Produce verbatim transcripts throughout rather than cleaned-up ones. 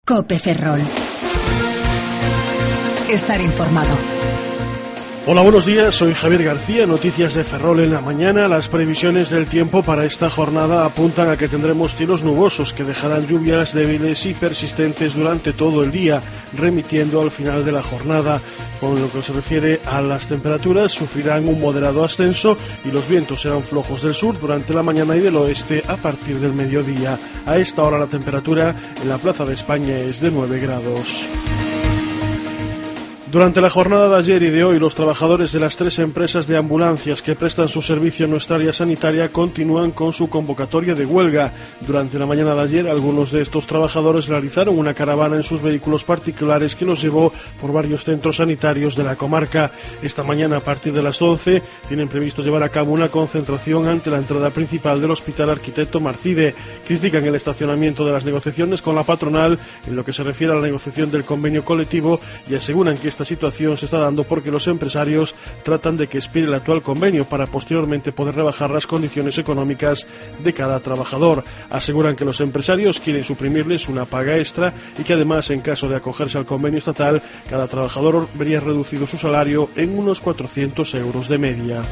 COPE Ferrol. Estar informado. Hola, buenos días, soy Javier García, noticias de Ferrol en la mañana. Las previsiones del tiempo para esta jornada apuntan a que tendremos cielos nubosos que dejarán lluvias débiles y persistentes durante todo el día, remitiendo al final de la jornada. Con lo que se refiere a las temperaturas, sufrirán un moderado ascenso y los vientos serán flojos del sur durante la mañana y del oeste a partir del mediodía. A esta hora la temperatura en la Plaza de España es de nueve grados. Durante la jornada de ayer y de hoy, los trabajadores de las tres empresas de ambulancias que prestan su servicio en nuestra área sanitaria continúan con su convocatoria de huelga. Durante la mañana de ayer, algunos de estos trabajadores realizaron una caravana en sus vehículos particulares que los llevó por varios centros sanitarios de la comarca. Esta mañana, a partir de las once, tienen previsto llevar a cabo una concentración ante la entrada principal del Hospital Arquitecto Marcide. Critican el estacionamiento de las negociaciones con la patronal en lo que se refiere a la negociación del convenio colectivo y aseguran que esta Esta situación se está dando porque los empresarios tratan de que expire el actual convenio para posteriormente poder rebajar las condiciones económicas de cada trabajador. Aseguran que los empresarios quieren suprimirles una paga extra y que además, en caso de acogerse al convenio estatal, cada trabajador vería reducido su salario en unos cuatrocientos euros de media.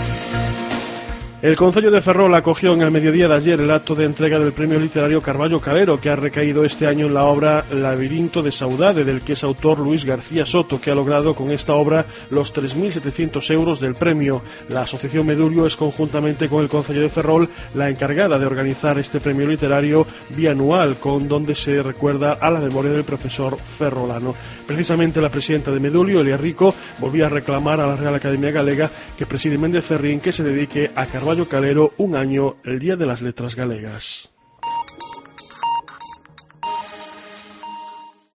El Concello de Ferrol acogió en el mediodía de ayer el acto de entrega del premio literario Carballo Calero, que ha recaído este año en la obra Labirinto de Saudade, del que es autor Luis García Soto, que ha logrado con esta obra los tres mil setecientos euros del premio. La Asociación Medulio es, conjuntamente con el Concello de Ferrol, la encargada de organizar este premio literario bianual, con donde se recuerda a la memoria del profesor ferrolano. Precisamente la presidenta de Medulio, Elia Rico, volvía a reclamar a la Real Academia Galega, que preside Méndez Ferrín, que se dedique a Carballo Calero un año el Día de las Letras Galegas.